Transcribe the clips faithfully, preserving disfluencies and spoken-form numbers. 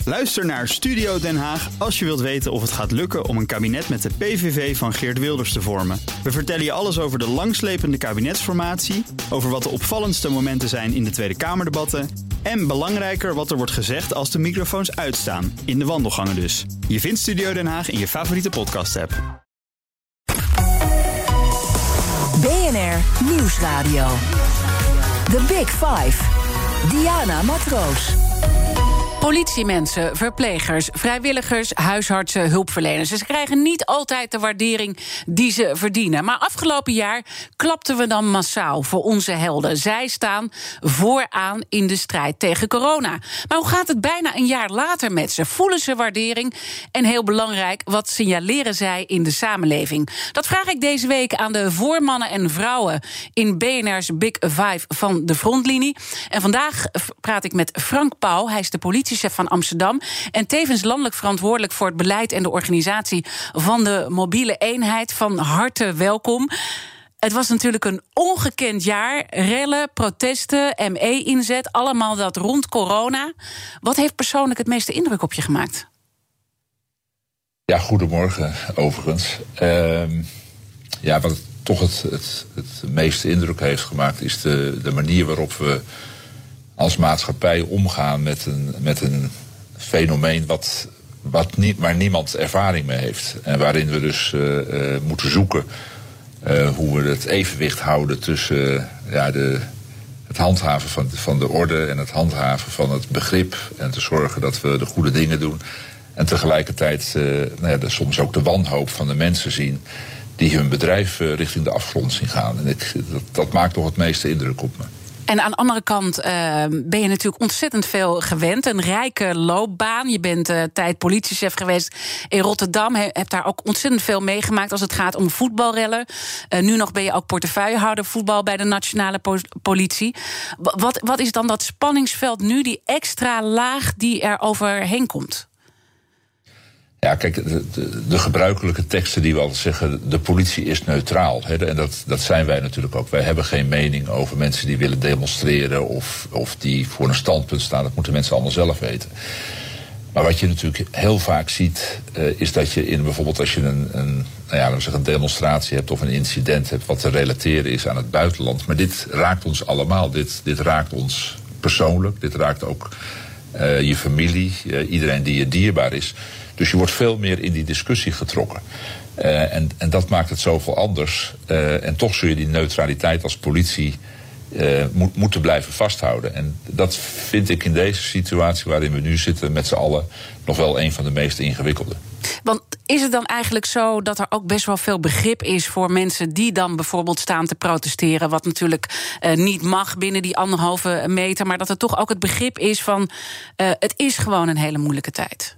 Luister naar Studio Den Haag als je wilt weten of het gaat lukken om een kabinet met de P V V van Geert Wilders te vormen. We vertellen je alles over de langslepende kabinetsformatie, over wat de opvallendste momenten zijn in de Tweede Kamerdebatten en belangrijker wat er wordt gezegd als de microfoons uitstaan, in de wandelgangen dus. Je vindt Studio Den Haag in je favoriete podcast-app. B N R Nieuwsradio. The Big Five. Diana Matroos. Politiemensen, verplegers, vrijwilligers, huisartsen, hulpverleners. Ze krijgen niet altijd de waardering die ze verdienen. Maar afgelopen jaar klapten we dan massaal voor onze helden. Zij staan vooraan in de strijd tegen corona. Maar hoe gaat het bijna een jaar later met ze? Voelen ze waardering? En heel belangrijk, wat signaleren zij in de samenleving? Dat vraag ik deze week aan de voormannen en vrouwen in B N R's Big Five van de frontlinie. En vandaag praat ik met Frank Pauw. Hij is de politie van Amsterdam en tevens landelijk verantwoordelijk voor het beleid en de organisatie van de mobiele eenheid. Van harte welkom. Het was natuurlijk een ongekend jaar. Rellen, protesten, M E-inzet, allemaal dat rond corona. Wat heeft persoonlijk het meeste indruk op je gemaakt? Ja, goedemorgen overigens. Uh, ja, wat toch het, het, het meeste indruk heeft gemaakt is de, de manier waarop we als maatschappij omgaan met een, met een fenomeen wat, wat nie, waar niemand ervaring mee heeft. En waarin we dus uh, uh, moeten zoeken uh, hoe we het evenwicht houden tussen uh, ja, de, het handhaven van, van de orde en het handhaven van het begrip. En te zorgen dat we de goede dingen doen. En tegelijkertijd uh, nou ja, de, soms ook de wanhoop van de mensen zien die hun bedrijf uh, richting de afgrond zien gaan. En ik, dat, dat maakt toch het meeste indruk op me. En aan de andere kant uh, ben je natuurlijk ontzettend veel gewend. Een rijke loopbaan. Je bent uh, tijd politiechef geweest in Rotterdam. He, hebt daar ook ontzettend veel meegemaakt als het gaat om voetbalrellen. Uh, nu nog ben je ook portefeuillehouder voetbal bij de nationale po- politie. Wat, wat is dan dat spanningsveld nu, die extra laag die er overheen komt? Ja, kijk, de, de, de gebruikelijke teksten die we altijd zeggen, de politie is neutraal. Hè, en dat, dat zijn wij natuurlijk ook. Wij hebben geen mening over mensen die willen demonstreren of, of die voor een standpunt staan. Dat moeten mensen allemaal zelf weten. Maar wat je natuurlijk heel vaak ziet, uh, is dat je in bijvoorbeeld als je een, een, nou ja, laten we zeggen, een demonstratie hebt of een incident hebt wat te relateren is aan het buitenland. Maar dit raakt ons allemaal. Dit, dit raakt ons persoonlijk. Dit raakt ook uh, je familie, uh, iedereen die je dierbaar is. Dus je wordt veel meer in die discussie getrokken. Uh, en, en dat maakt het zoveel anders. Uh, en toch zul je die neutraliteit als politie uh, moet, moeten blijven vasthouden. En dat vind ik in deze situatie waarin we nu zitten met z'n allen nog wel een van de meest ingewikkelde. Want is het dan eigenlijk zo dat er ook best wel veel begrip is voor mensen die dan bijvoorbeeld staan te protesteren, wat natuurlijk uh, niet mag binnen die anderhalve meter, maar dat er toch ook het begrip is van uh, het is gewoon een hele moeilijke tijd?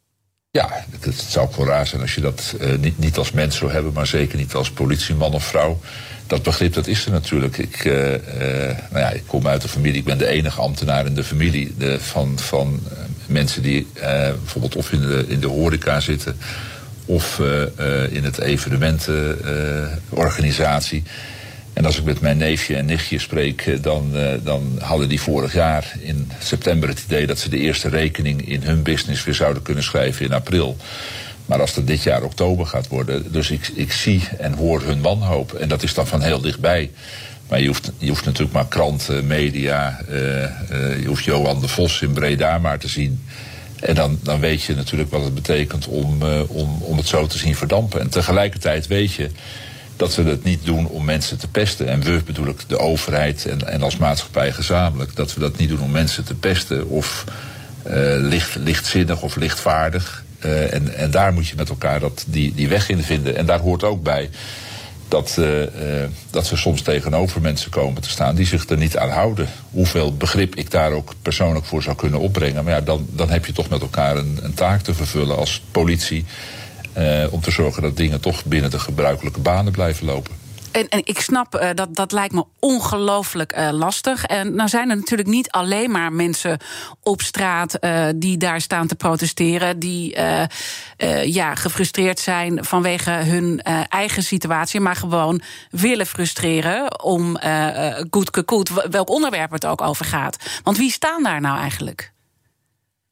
Ja, het, het zou ook wel raar zijn als je dat uh, niet, niet als mens zou hebben, maar zeker niet als politieman of vrouw. Dat begrip, dat is er natuurlijk. Ik, uh, uh, nou ja, ik kom uit een familie, ik ben de enige ambtenaar in de familie de, van, van uh, mensen die uh, bijvoorbeeld of in de, in de horeca zitten of uh, uh, in het evenementenorganisatie. Uh, En als ik met mijn neefje en nichtje spreek, dan, uh, dan hadden die vorig jaar in september het idee dat ze de eerste rekening in hun business weer zouden kunnen schrijven in april. Maar als het dit jaar oktober gaat worden, dus ik, ik zie en hoor hun wanhoop. En dat is dan van heel dichtbij. Maar je hoeft, je hoeft natuurlijk maar kranten, media, uh, uh, je hoeft Johan de Vos in Breda maar te zien. En dan, dan weet je natuurlijk wat het betekent om, uh, om, om het zo te zien verdampen. En tegelijkertijd weet je dat we het niet doen om mensen te pesten. En we bedoel ik de overheid en, en als maatschappij gezamenlijk. Dat we dat niet doen om mensen te pesten of uh, licht, lichtzinnig of lichtvaardig. Uh, en, en daar moet je met elkaar dat, die, die weg in vinden. En daar hoort ook bij dat, uh, uh, dat we soms tegenover mensen komen te staan die zich er niet aan houden. Hoeveel begrip ik daar ook persoonlijk voor zou kunnen opbrengen. Maar ja, dan, dan heb je toch met elkaar een, een taak te vervullen als politie. Uh, om te zorgen dat dingen toch binnen de gebruikelijke banen blijven lopen. En, en ik snap, uh, dat, dat lijkt me ongelooflijk uh, lastig. En nou zijn er natuurlijk niet alleen maar mensen op straat uh, die daar staan te protesteren, die uh, uh, ja, gefrustreerd zijn vanwege hun uh, eigen situatie, maar gewoon willen frustreren om uh, goed ke goed, welk onderwerp het ook over gaat. Want wie staan daar nou eigenlijk?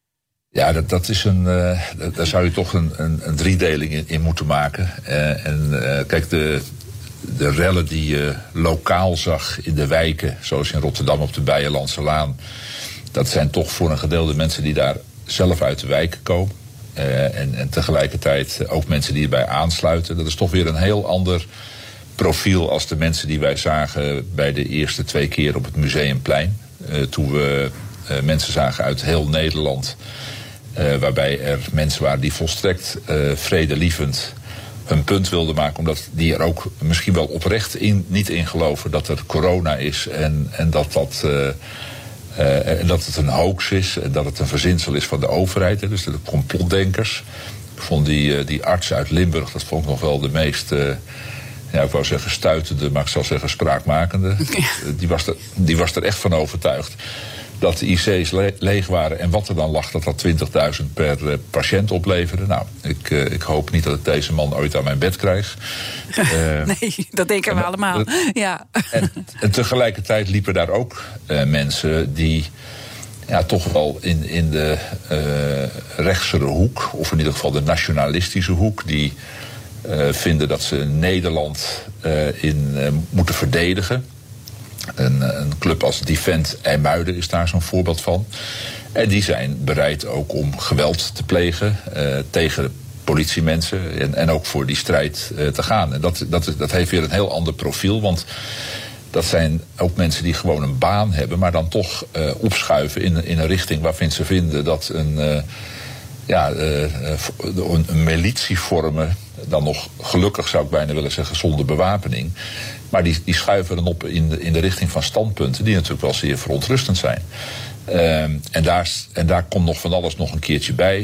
Ja, dat, dat is een. Uh, daar zou je toch een, een, een driedeling in, in moeten maken. Uh, en uh, kijk, de, de rellen die je lokaal zag in de wijken, zoals in Rotterdam op de Beierlandse Laan, dat zijn toch voor een gedeelte mensen die daar zelf uit de wijken komen. Uh, en, en tegelijkertijd ook mensen die erbij aansluiten. Dat is toch weer een heel ander profiel als de mensen die wij zagen bij de eerste twee keer op het Museumplein. Uh, toen we uh, mensen zagen uit heel Nederland. Uh, waarbij er mensen waren die volstrekt uh, vredelievend hun punt wilden maken. Omdat die er ook misschien wel oprecht in, niet in geloven dat er corona is. En, en dat, dat, uh, uh, en dat het een hoax is. En dat het een verzinsel is van de overheid. Hè, dus de complotdenkers. Ik vond die, uh, die arts uit Limburg, dat vond ik nog wel de meest... Uh, ja, ik wou zeggen stuitende, maar ik zal zeggen spraakmakende. Ja. Die, was er, die was er echt van overtuigd dat de I C's le- leeg waren. En wat er dan lag, dat dat twintigduizend per uh, patiënt opleverde. Nou, ik, uh, ik hoop niet dat ik deze man ooit aan mijn bed krijg. Uh, nee, dat denken we allemaal. Uh, ja. en, en tegelijkertijd liepen daar ook uh, mensen die ja, toch wel in, in de uh, rechtsere hoek, of in ieder geval de nationalistische hoek, die uh, vinden dat ze Nederland uh, in uh, moeten verdedigen. Een, een club als Defend IJmuiden is daar zo'n voorbeeld van. En die zijn bereid ook om geweld te plegen uh, tegen politiemensen en, en ook voor die strijd uh, te gaan. En dat, dat, dat heeft weer een heel ander profiel, want dat zijn ook mensen die gewoon een baan hebben, maar dan toch uh, opschuiven in, in een richting waarvan ze vinden dat een, uh, ja, uh, een, een militie vormen, dan nog gelukkig zou ik bijna willen zeggen zonder bewapening. Maar die, die schuiven dan op in de, in de richting van standpunten die natuurlijk wel zeer verontrustend zijn. Uh, en, daar, en daar komt nog van alles nog een keertje bij.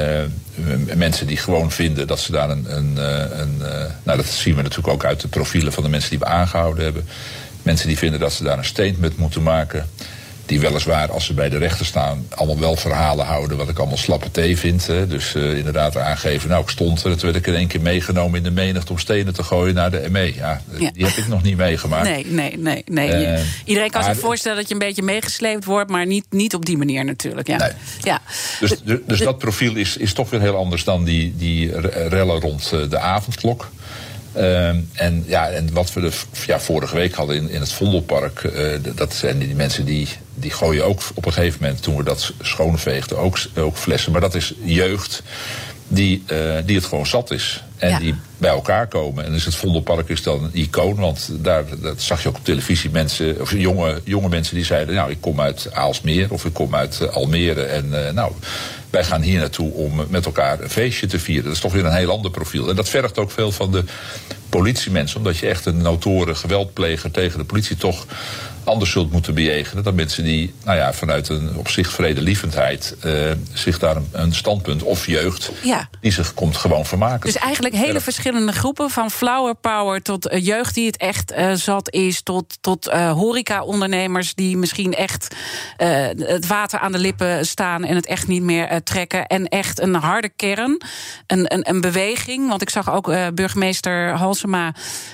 Uh, mensen die gewoon vinden dat ze daar een... een, een uh, nou, dat zien we natuurlijk ook uit de profielen van de mensen die we aangehouden hebben. Mensen die vinden dat ze daar een statement moeten maken. Die weliswaar, als ze bij de rechter staan, allemaal wel verhalen houden wat ik allemaal slappe thee vind. Hè. Dus uh, inderdaad aangeven, nou ik stond er, toen werd ik in één keer meegenomen in de menigte om stenen te gooien naar de M E. Ja, ja. Die heb ik nog niet meegemaakt. Nee, nee, nee. nee. Uh, Iedereen kan maar, zich voorstellen dat je een beetje meegesleept wordt, maar niet, niet op die manier natuurlijk. Ja. Nee. Ja. Dus, dus, dus dat profiel is, is toch weer heel anders dan die, die rellen rond de avondklok. Uh, en, ja, en wat we de, ja, vorige week hadden in, in het Vondelpark, uh, dat zijn die mensen die, die gooien ook op een gegeven moment, toen we dat schoonveegden, ook, ook flessen. Maar dat is jeugd die, uh, die het gewoon zat is. En ja. die bij elkaar komen. En dus het Vondelpark is dan een icoon, want daar dat zag je ook op televisie mensen, of jonge, jonge mensen die zeiden, nou ik kom uit Aalsmeer of ik kom uit uh, Almere en uh, nou, wij gaan hier naartoe om met elkaar een feestje te vieren. Dat is toch weer een heel ander profiel. En dat vergt ook veel van de politiemensen, omdat je echt een notoire geweldpleger tegen de politie toch anders zult moeten bejegenen dan mensen die, nou ja, vanuit een op zich vredelievendheid uh, zich daar een, een standpunt of jeugd ja. die zich komt gewoon vermaken. Dus eigenlijk hele ja. verschillende groepen, van flower power tot uh, jeugd die het echt uh, zat is, tot, tot uh, horeca-ondernemers die misschien echt uh, het water aan de lippen staan en het echt niet meer uh, trekken. En echt een harde kern, een, een, een beweging. Want ik zag ook uh, burgemeester Halsema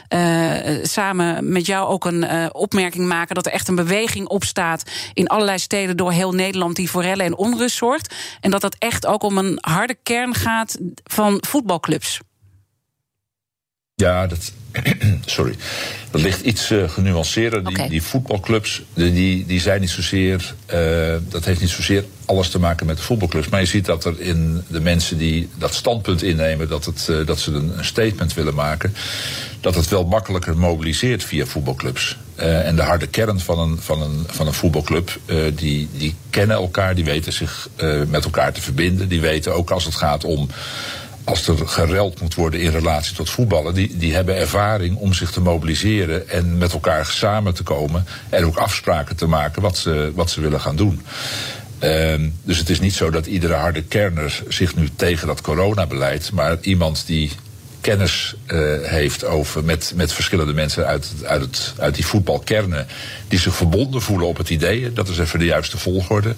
uh, samen met jou ook een uh, opmerking maken dat er echt een beweging opstaat in allerlei steden door heel Nederland die voor rellen en onrust zorgt. En dat dat echt ook om een harde kern gaat van voetbalclubs. Ja, dat, sorry. Dat ligt iets uh, genuanceerder. Die, okay. die voetbalclubs, die, die zijn niet zozeer, uh, dat heeft niet zozeer alles te maken met de voetbalclubs. Maar je ziet dat er in de mensen die dat standpunt innemen, dat, het, uh, dat ze een, een statement willen maken, dat het wel makkelijker mobiliseert via voetbalclubs. Uh, en de harde kern van een, van een, van een voetbalclub, uh, die, die kennen elkaar, die weten zich uh, met elkaar te verbinden. Die weten ook als het gaat om, als er gereld moet worden in relatie tot voetballen, die, die hebben ervaring om zich te mobiliseren en met elkaar samen te komen en ook afspraken te maken wat ze, wat ze willen gaan doen. Uh, dus het is niet zo dat iedere harde kerner zich nu tegen dat coronabeleid, maar iemand die kennis uh, heeft over met, met verschillende mensen uit, uit, het, uit die voetbalkernen die zich verbonden voelen op het idee, dat is even de juiste volgorde,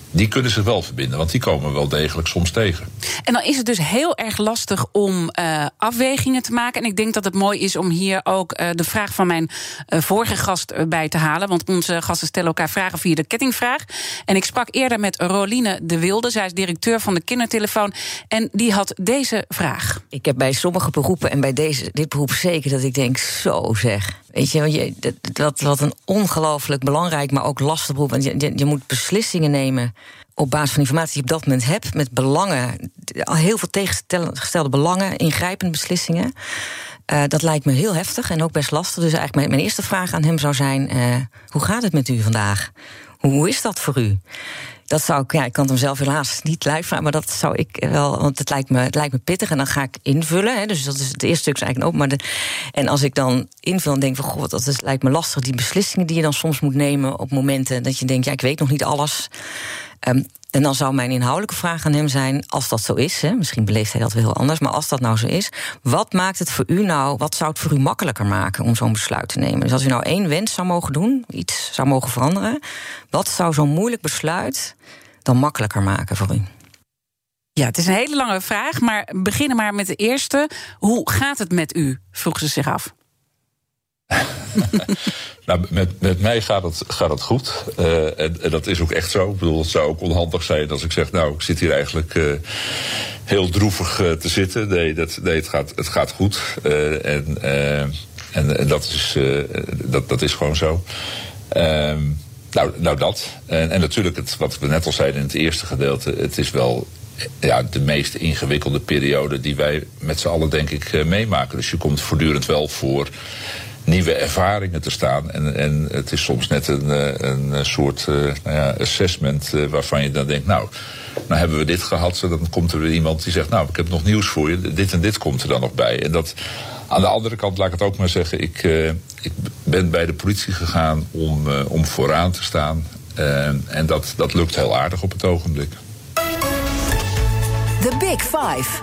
die kunnen zich wel verbinden, want die komen wel degelijk soms tegen. En dan is het dus heel erg lastig om uh, afwegingen te maken. En ik denk dat het mooi is om hier ook uh, de vraag van mijn uh, vorige gast uh, bij te halen. Want onze gasten stellen elkaar vragen via de kettingvraag. En ik sprak eerder met Roline de Wilde. Zij is directeur van de Kindertelefoon. En die had deze vraag. Ik heb bij sommige beroepen en bij deze, dit beroep zeker dat ik denk, zo zeg. Weet je, je dat, wat een ongelooflijk belangrijk, maar ook lastig beroep. Want je, je, je moet beslissingen nemen op basis van informatie die je op dat moment hebt, met belangen, heel veel tegengestelde belangen, ingrijpende beslissingen. Uh, dat lijkt me heel heftig en ook best lastig. Dus eigenlijk mijn, mijn eerste vraag aan hem zou zijn, uh, hoe gaat het met u vandaag? Hoe, hoe is dat voor u? Dat zou ik, ja, ik kan het hem zelf helaas niet live vragen, maar dat zou ik wel, want het lijkt me, het lijkt me pittig en dan ga ik invullen. Hè, dus dat is het eerste stuk is eigenlijk ook. Maar de, en als ik dan invul en denk van, goh, dat is, lijkt me lastig, die beslissingen die je dan soms moet nemen op momenten dat je denkt, ja, ik weet nog niet alles. Um, en dan zou mijn inhoudelijke vraag aan hem zijn, als dat zo is, hè, misschien beleeft hij dat wel heel anders, maar als dat nou zo is, wat maakt het voor u nou, wat zou het voor u makkelijker maken om zo'n besluit te nemen? Dus als u nou één wens zou mogen doen, iets zou mogen veranderen, wat zou zo'n moeilijk besluit dan makkelijker maken voor u? Ja, het is een hele lange vraag, maar beginnen maar met de eerste. Hoe gaat het met u? Vroeg ze zich af. Nou, met, met mij gaat het, gaat het goed. Uh, en, en dat is ook echt zo. Ik bedoel, het zou ook onhandig zijn als ik zeg, nou, ik zit hier eigenlijk uh, heel droevig uh, te zitten. Nee, dat, nee het, gaat, het gaat goed. Uh, en, uh, en, en dat, is, uh, dat, dat is gewoon zo. Uh, nou, nou, dat. En, en natuurlijk, het, wat we net al zeiden in het eerste gedeelte, het is wel, ja, de meest ingewikkelde periode die wij met z'n allen, denk ik, uh, meemaken. Dus je komt voortdurend wel voor nieuwe ervaringen te staan. En, en het is soms net een, een soort uh, nou ja, assessment uh, waarvan je dan denkt, nou, nou hebben we dit gehad. Dan komt er weer iemand die zegt, nou, ik heb nog nieuws voor je. Dit en dit komt er dan nog bij. En dat, aan de andere kant, laat ik het ook maar zeggen, ik, uh, ik ben bij de politie gegaan om, uh, om vooraan te staan. Uh, en dat, dat lukt heel aardig op het ogenblik. The Big Five.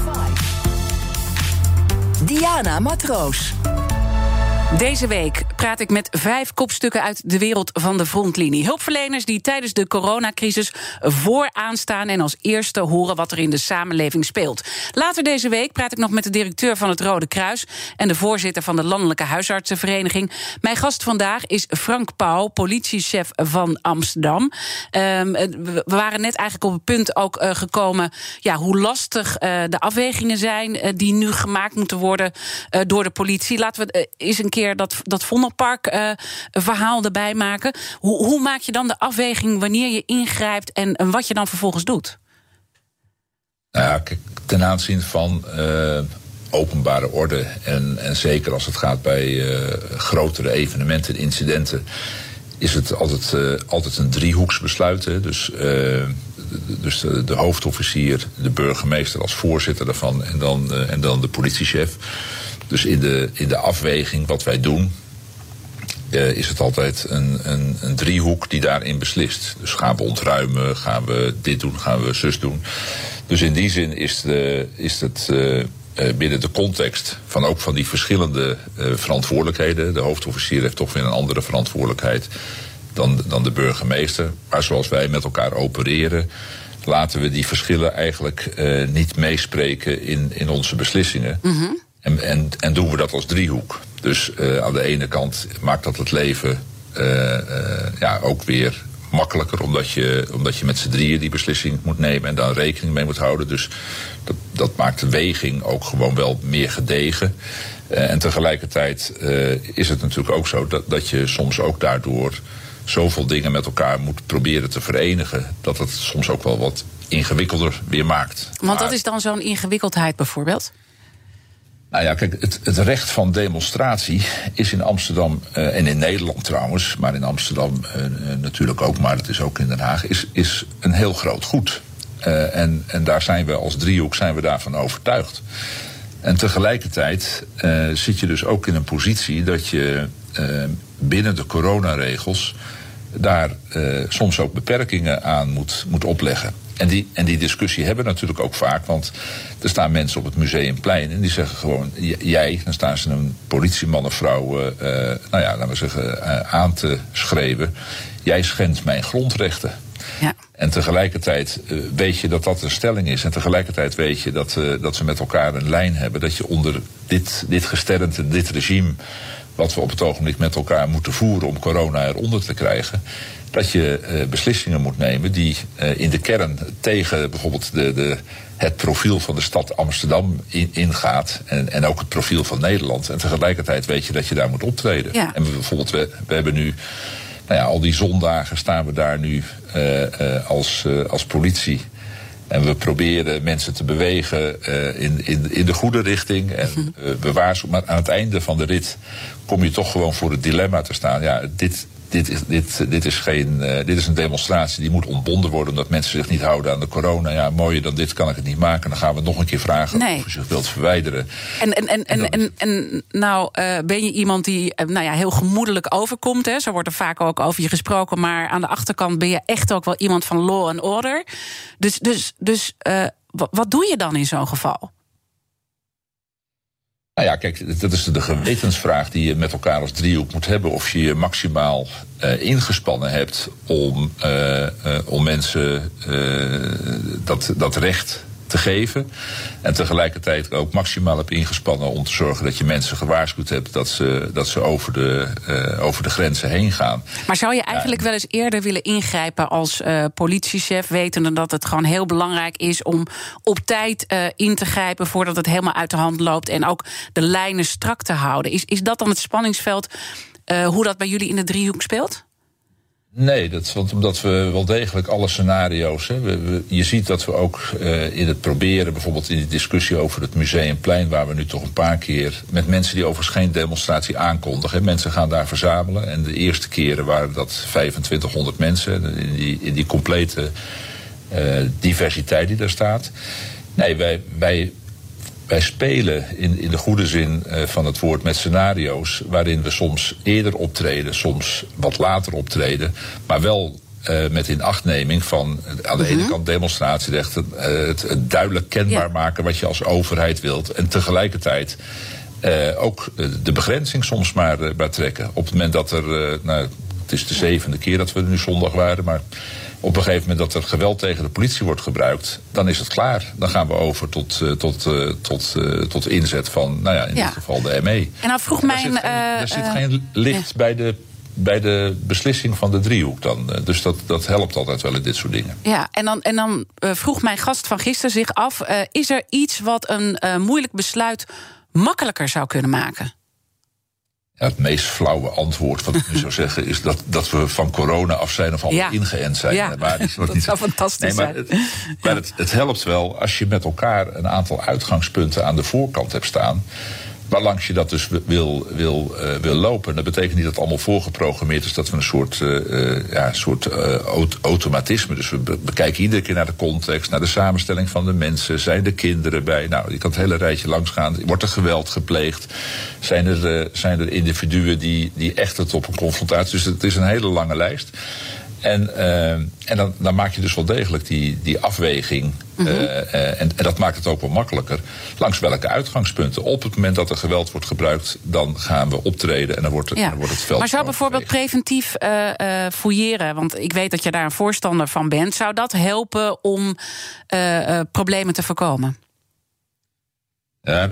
Diana Matroos. Deze week praat ik met vijf kopstukken uit de wereld van de frontlinie. Hulpverleners die tijdens de coronacrisis vooraan staan en als eerste horen wat er in de samenleving speelt. Later deze week praat ik nog met de directeur van het Rode Kruis en de voorzitter van de Landelijke Huisartsenvereniging. Mijn gast vandaag is Frank Pauw, politiechef van Amsterdam. Um, we waren net eigenlijk op het punt ook uh, gekomen, ja, hoe lastig uh, de afwegingen zijn uh, die nu gemaakt moeten worden uh, door de politie. Laten we uh, eens een keer dat, dat Vondelpark uh, verhaal erbij maken. Hoe, hoe maak je dan de afweging wanneer je ingrijpt en, en wat je dan vervolgens doet? Nou ja, kijk, ten aanzien van uh, openbare orde en, en zeker als het gaat bij uh, grotere evenementen, incidenten, is het altijd, uh, altijd een driehoeksbesluit. Hè. Dus, uh, dus de, de hoofdofficier, de burgemeester als voorzitter daarvan en dan, uh, en dan de politiechef. Dus in de, in de afweging wat wij doen, uh, is het altijd een, een, een driehoek die daarin beslist. Dus gaan we ontruimen, gaan we dit doen, gaan we zus doen. Dus in die zin is, de, is het uh, uh, binnen de context van ook van die verschillende uh, verantwoordelijkheden. De hoofdofficier heeft toch weer een andere verantwoordelijkheid dan, dan de burgemeester. Maar zoals wij met elkaar opereren, laten we die verschillen eigenlijk uh, niet meespreken in, in onze beslissingen. Mm-hmm. En, en, en doen we dat als driehoek. Dus uh, aan de ene kant maakt dat het leven uh, uh, ja, ook weer makkelijker, omdat je, omdat je met z'n drieën die beslissing moet nemen en daar rekening mee moet houden. Dus dat, dat maakt de weging ook gewoon wel meer gedegen. Uh, en tegelijkertijd uh, is het natuurlijk ook zo dat, dat je soms ook daardoor zoveel dingen met elkaar moet proberen te verenigen, dat het soms ook wel wat ingewikkelder weer maakt. Want dat is dan zo'n ingewikkeldheid bijvoorbeeld? Nou ja, kijk, het, het recht van demonstratie is in Amsterdam, uh, en in Nederland trouwens, maar in Amsterdam uh, natuurlijk ook, maar het is ook in Den Haag, is, is een heel groot goed. Uh, en, en daar zijn we als driehoek zijn we daarvan overtuigd. En tegelijkertijd uh, zit je dus ook in een positie dat je uh, binnen de coronaregels daar uh, soms ook beperkingen aan moet, moet opleggen. En die, en die discussie hebben we natuurlijk ook vaak, want er staan mensen op het Museumplein en die zeggen gewoon, jij, dan staan ze een politieman of vrouw, uh, nou ja, laten we zeggen, uh, aan te schreeuwen, jij schendt mijn grondrechten. Ja. En tegelijkertijd uh, weet je dat dat een stelling is. En tegelijkertijd weet je dat, uh, dat we met elkaar een lijn hebben. Dat je onder dit, dit gesternte, dit regime, wat we op het ogenblik met elkaar moeten voeren om corona eronder te krijgen, dat je uh, beslissingen moet nemen die uh, in de kern tegen bijvoorbeeld de, de, het profiel van de stad Amsterdam in, ingaat. En, en ook het profiel van Nederland. En tegelijkertijd weet je dat je daar moet optreden. Ja. En we, bijvoorbeeld, we, we hebben nu, nou ja, al die zondagen staan we daar nu uh, uh, als, uh, als politie. En we proberen mensen te bewegen uh, in, in, in de goede richting. En uh, we waarschuwen, maar aan het einde van de rit kom je toch gewoon voor het dilemma te staan. Ja, dit, dit, is, dit, dit, is, geen, uh, dit is een demonstratie die moet ontbonden worden omdat mensen zich niet houden aan de corona. Ja, mooier dan dit kan ik het niet maken. Dan gaan we nog een keer vragen nee. of u zich wilt verwijderen. En, en, en, en, en, en nou uh, ben je iemand die uh, nou ja, heel gemoedelijk overkomt. Hè? Zo wordt er vaak ook over je gesproken. Maar aan de achterkant ben je echt ook wel iemand van law and order. Dus, dus, dus uh, wat, wat doe je dan in zo'n geval? Nou ja, kijk, dat is de gewetensvraag die je met elkaar als driehoek moet hebben. Of je je maximaal uh, ingespannen hebt om, uh, uh, om mensen uh, dat, dat recht te geven. En tegelijkertijd ook maximaal hebt ingespannen om te zorgen dat je mensen gewaarschuwd hebt dat ze, dat ze over, de, uh, over de grenzen heen gaan. Maar zou je eigenlijk ja. wel eens eerder willen ingrijpen als uh, politiechef, wetende dat het gewoon heel belangrijk is om op tijd uh, in te grijpen voordat het helemaal uit de hand loopt en ook de lijnen strak te houden? Is, is dat dan het spanningsveld uh, hoe dat bij jullie in de driehoek speelt? Nee, dat, want omdat we wel degelijk alle scenario's. Hè, we, we, je ziet dat we ook uh, in het proberen, bijvoorbeeld in de discussie over het Museumplein, waar we nu toch een paar keer met mensen die overigens geen demonstratie aankondigen. Hè, mensen gaan daar verzamelen. En de eerste keren waren dat vijfentwintighonderd mensen. In die, in die complete uh, diversiteit die daar staat. Nee, wij. wij Wij spelen in, in de goede zin uh, van het woord met scenario's waarin we soms eerder optreden, soms wat later optreden, maar wel uh, met inachtneming van aan de ene kant demonstratierecht, uh, het, het duidelijk kenbaar ja. maken wat je als overheid wilt en tegelijkertijd uh, ook uh, de begrenzing soms maar, uh, maar trekken. Op het moment dat er, uh, nou, het is de zevende keer dat we er nu zondag waren, maar op een gegeven moment dat er geweld tegen de politie wordt gebruikt, dan is het klaar. Dan gaan we over tot, uh, tot, uh, tot, uh, tot inzet van, nou ja, in ja. dit geval de M E. En dan vroeg en mijn... Er zit geen, uh, er zit uh, geen licht ja. bij, de, bij de beslissing van de driehoek dan. Dus dat, dat helpt altijd wel in dit soort dingen. Ja, en dan, en dan uh, vroeg mijn gast van gisteren zich af, Uh, is er iets wat een uh, moeilijk besluit makkelijker zou kunnen maken? Ja, het meest flauwe antwoord wat ik nu zou zeggen is dat, dat we van corona af zijn of al ja. ingeënt zijn. Ja, maar die dat niet... zou fantastisch nee, maar zijn. Het, maar het, het helpt wel als je met elkaar een aantal uitgangspunten aan de voorkant hebt staan, waarlangs je dat dus wil, wil, uh, wil lopen. Dat betekent niet dat het allemaal voorgeprogrammeerd is, dat we een soort, uh, ja, soort uh, automatisme. Dus we bekijken iedere keer naar de context, naar de samenstelling van de mensen. Zijn er kinderen bij? Nou, je kan het hele rijtje langsgaan. Wordt er geweld gepleegd? Zijn er, uh, zijn er individuen die, die echt het op een confrontatie? Dus het is een hele lange lijst. En, uh, en dan, dan maak je dus wel degelijk die, die afweging. Mm-hmm. uh, uh, en, en dat maakt het ook wel makkelijker. Langs welke uitgangspunten? Op het moment dat er geweld wordt gebruikt, dan gaan we optreden en dan wordt, ja. dan wordt het veld. Maar zou bijvoorbeeld preventief uh, uh, fouilleren, want ik weet dat je daar een voorstander van bent, zou dat helpen om uh, uh, problemen te voorkomen? Ja,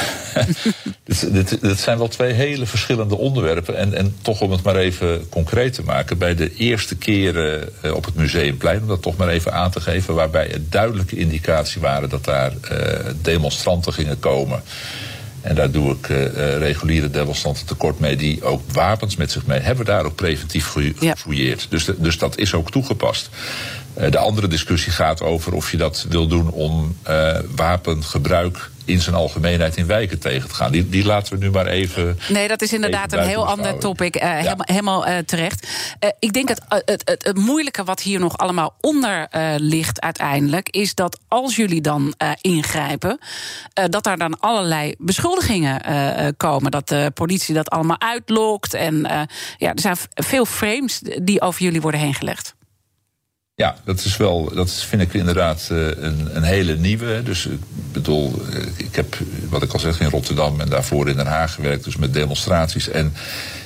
dit, dit, dit zijn wel twee hele verschillende onderwerpen. En, en toch om het maar even concreet te maken, bij de eerste keren uh, op het Museumplein, om dat toch maar even aan te geven, waarbij er duidelijke indicatie waren dat daar uh, demonstranten gingen komen. En daar doe ik uh, reguliere demonstranten tekort mee die ook wapens met zich mee hebben, daar ook preventief gefouilleerd. Ja. Dus, de, dus dat is ook toegepast. Uh, de andere discussie gaat over of je dat wil doen om uh, wapengebruik in zijn algemeenheid in wijken tegen te gaan. Die, die laten we nu maar even. Nee, dat is inderdaad een heel ander topic. Uh, ja. Helemaal, helemaal uh, terecht. Uh, ik denk dat uh, het, het, het moeilijke wat hier nog allemaal onder uh, ligt uiteindelijk, is dat als jullie dan uh, ingrijpen, uh, dat daar dan allerlei beschuldigingen uh, komen. Dat de politie dat allemaal uitlokt. En uh, ja, er zijn veel frames die over jullie worden heen gelegd. Ja, dat is wel, dat vind ik inderdaad uh, een, een hele nieuwe. Dus ik bedoel, ik heb, wat ik al zeg, in Rotterdam en daarvoor in Den Haag gewerkt, dus met demonstraties. En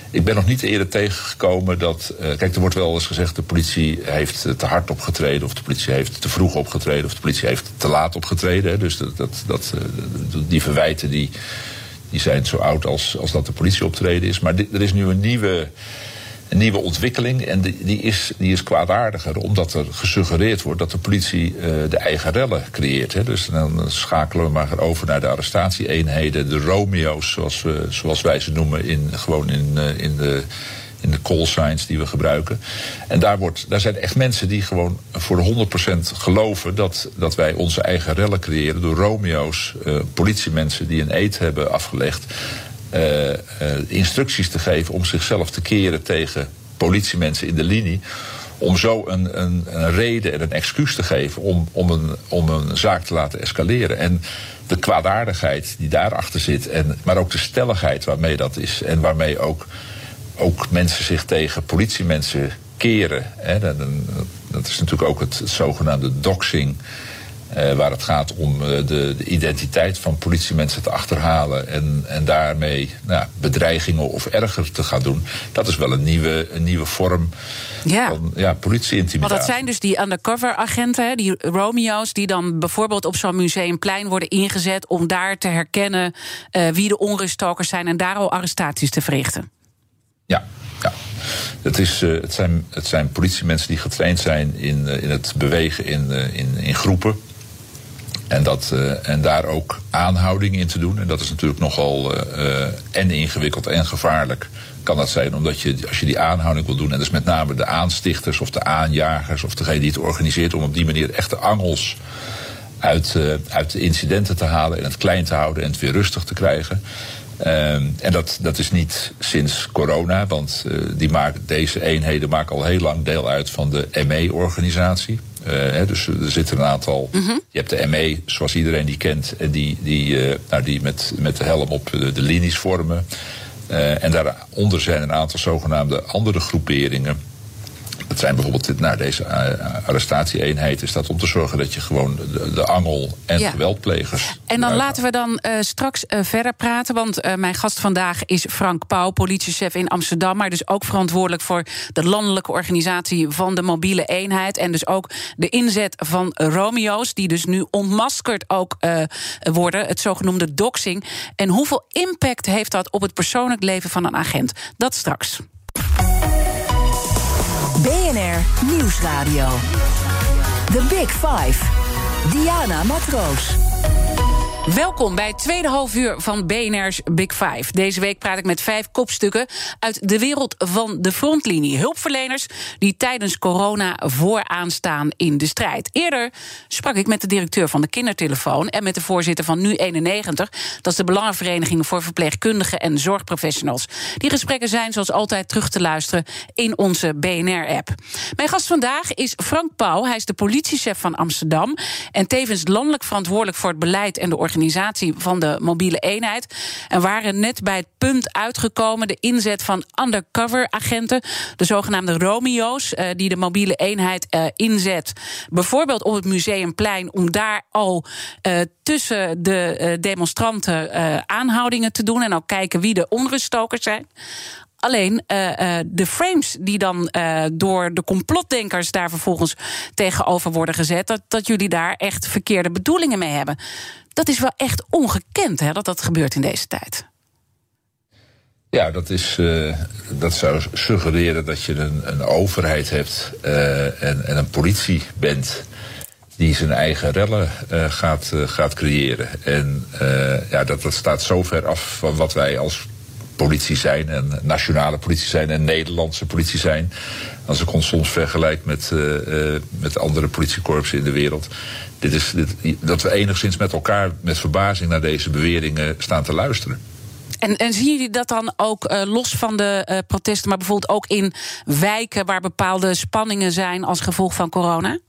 Ik ben nog niet eerder tegengekomen dat... Uh, kijk, er wordt wel eens gezegd... de politie heeft te hard opgetreden... of de politie heeft te vroeg opgetreden... of de politie heeft te laat opgetreden. Hè. Dus dat, dat, dat, uh, die verwijten die, die zijn zo oud als, als dat de politie optreden is. Maar dit, er is nu een nieuwe... Een nieuwe ontwikkeling en die, die, is, die is kwaadaardiger... omdat er gesuggereerd wordt dat de politie uh, de eigen rellen creëert. Hè. Dus dan schakelen we maar over naar de arrestatieeenheden... de Romeo's, zoals, we, zoals wij ze noemen, in, gewoon in, uh, in, de, in de call signs die we gebruiken. En daar, wordt, daar zijn echt mensen die gewoon voor de honderd procent geloven... Dat, dat wij onze eigen rellen creëren door Romeo's, uh, politiemensen die een eed hebben afgelegd... Uh, uh, instructies te geven om zichzelf te keren tegen politiemensen in de linie... om zo een, een, een reden en een excuus te geven om, om, een, om een zaak te laten escaleren. En de kwaadaardigheid die daarachter zit, en, maar ook de stelligheid waarmee dat is... en waarmee ook, ook mensen zich tegen politiemensen keren. Hè, dat, dat is natuurlijk ook het, het zogenaamde doxing... Uh, waar het gaat om uh, de, de identiteit van politiemensen te achterhalen... en, en daarmee nou, bedreigingen of erger te gaan doen. Dat is wel een nieuwe, een nieuwe vorm ja. van ja, politie-intimidatie. Maar dat zijn dus die undercover-agenten, die Romeo's... die dan bijvoorbeeld op zo'n museumplein worden ingezet... om daar te herkennen uh, wie de onruststokers zijn... en daar al arrestaties te verrichten. Ja, ja. Het, is, uh, het, zijn, het zijn politiemensen die getraind zijn in, uh, in het bewegen in, uh, in, in groepen... En, dat, uh, en daar ook aanhoudingen in te doen. En dat is natuurlijk nogal uh, uh, en ingewikkeld en gevaarlijk. Kan dat zijn, omdat je, als je die aanhouding wil doen... en dat is met name de aanstichters of de aanjagers... of degene die het organiseert... om op die manier echt de angels uit, uh, uit de incidenten te halen... en het klein te houden en het weer rustig te krijgen... Uh, en dat, dat is niet sinds corona, want uh, die maken, deze eenheden maken al heel lang deel uit van de M E-organisatie. Uh, hè, dus er zitten een aantal... Mm-hmm. Je hebt de M E, zoals iedereen die kent... en die, die, uh, nou, die met, met de helm op de, de linies vormen. Uh, en daaronder zijn een aantal zogenaamde andere groeperingen... Dat zijn bijvoorbeeld, nou, deze arrestatieeenheid is dat om te zorgen dat je gewoon de, de angel en ja. geweldplegers... En dan laten we dan uh, straks uh, verder praten, want uh, mijn gast vandaag is Frank Pauw, politiechef in Amsterdam, maar dus ook verantwoordelijk voor de landelijke organisatie van de mobiele eenheid en dus ook de inzet van Romeo's, die dus nu ontmaskerd ook uh, worden, het zogenoemde doxing. En hoeveel impact heeft dat op het persoonlijk leven van een agent? Dat straks. B N R Nieuwsradio. The Big Five. Diana Matroos. Welkom bij het tweede halfuur van B N R's Big Five. Deze week praat ik met vijf kopstukken uit de wereld van de frontlinie. Hulpverleners die tijdens corona vooraan staan in de strijd. Eerder sprak ik met de directeur van de Kindertelefoon en met de voorzitter van Nu eenennegentig. Dat is de Belangenvereniging voor Verpleegkundigen en Zorgprofessionals. Die gesprekken zijn zoals altijd terug te luisteren in onze B N R-app. Mijn gast vandaag is Frank Pauw. Hij is de politiechef van Amsterdam en tevens landelijk verantwoordelijk voor het beleid en de organisatie van de mobiele eenheid. En waren net bij het punt uitgekomen de inzet van undercover-agenten, de zogenaamde Romeo's, uh, die de mobiele eenheid uh, inzet. Bijvoorbeeld op het Museumplein, om daar al uh, tussen de uh, demonstranten uh, aanhoudingen te doen en ook kijken wie de onruststokers zijn. Alleen uh, uh, de frames die dan uh, door de complotdenkers daar vervolgens tegenover worden gezet, dat, dat jullie daar echt verkeerde bedoelingen mee hebben. Dat is wel echt ongekend, hè, dat dat gebeurt in deze tijd. Ja, dat, is, uh, dat zou suggereren dat je een, een overheid hebt uh, en, en een politie bent die zijn eigen rellen uh, gaat, uh, gaat creëren. En uh, ja, dat, dat staat zo ver af van wat wij als politie zijn en nationale politie zijn en Nederlandse politie zijn. Als ik ons soms vergelijk met, uh, uh, met andere politiekorpsen in de wereld. Dit is, dit, dat we enigszins met elkaar met verbazing naar deze beweringen staan te luisteren. En, en zien jullie dat dan ook uh, los van de uh, protesten, maar bijvoorbeeld ook in wijken waar bepaalde spanningen zijn als gevolg van corona?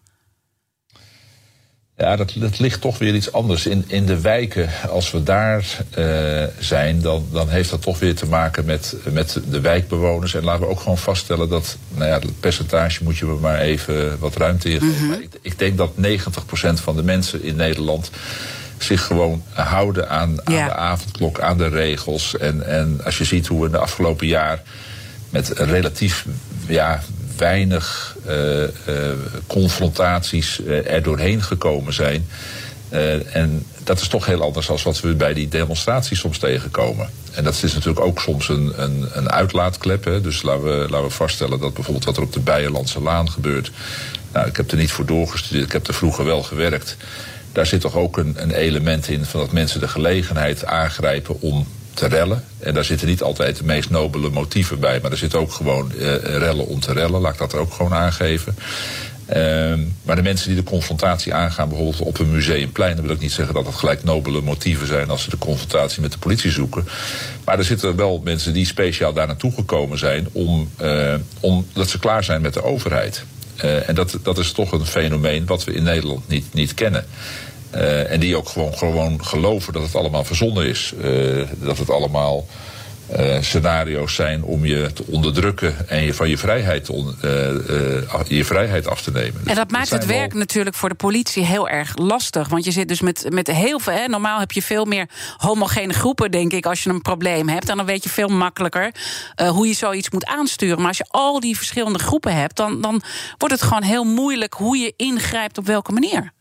Ja, dat, dat ligt toch weer iets anders. In, in de wijken, als we daar uh, zijn, dan, dan heeft dat toch weer te maken met, met de wijkbewoners. En laten we ook gewoon vaststellen dat, nou ja, het percentage moet je me maar even wat ruimte in geven. Mm-hmm. Ik, ik denk dat negentig procent van de mensen in Nederland zich gewoon houden aan, aan ja. de avondklok, aan de regels. En, en als je ziet hoe we in de afgelopen jaar met relatief ja, weinig uh, uh, confrontaties uh, er doorheen gekomen zijn. Uh, en dat is toch heel anders dan wat we bij die demonstraties soms tegenkomen. En dat is natuurlijk ook soms een, een, een uitlaatklep. Hè. Dus laten we, laten we vaststellen dat bijvoorbeeld wat er op de Beierlandse Laan gebeurt. Nou, ik heb er niet voor doorgestudeerd, ik heb er vroeger wel gewerkt. Daar zit toch ook een, een element in van dat mensen de gelegenheid aangrijpen om te rellen. En daar zitten niet altijd de meest nobele motieven bij, maar er zitten ook gewoon uh, rellen om te rellen. Laat ik dat er ook gewoon aangeven. Uh, maar de mensen die de confrontatie aangaan, bijvoorbeeld op een museumplein, dan wil ik niet zeggen dat het gelijk nobele motieven zijn als ze de confrontatie met de politie zoeken. Maar er zitten wel mensen die speciaal daar naartoe gekomen zijn om, uh, omdat ze klaar zijn met de overheid. Uh, en dat, dat is toch een fenomeen wat we in Nederland niet, niet kennen. Uh, en die ook gewoon, gewoon geloven dat het allemaal verzonnen is. Uh, dat het allemaal uh, scenario's zijn om je te onderdrukken en je van je vrijheid, te on, uh, uh, je vrijheid af te nemen. Dus en dat maakt het werk wel natuurlijk voor de politie heel erg lastig. Want je zit dus met, met heel veel. Hè, normaal heb je veel meer homogene groepen, denk ik, als je een probleem hebt. En dan weet je veel makkelijker uh, hoe je zoiets moet aansturen. Maar als je al die verschillende groepen hebt, dan, dan wordt het gewoon heel moeilijk hoe je ingrijpt op welke manier.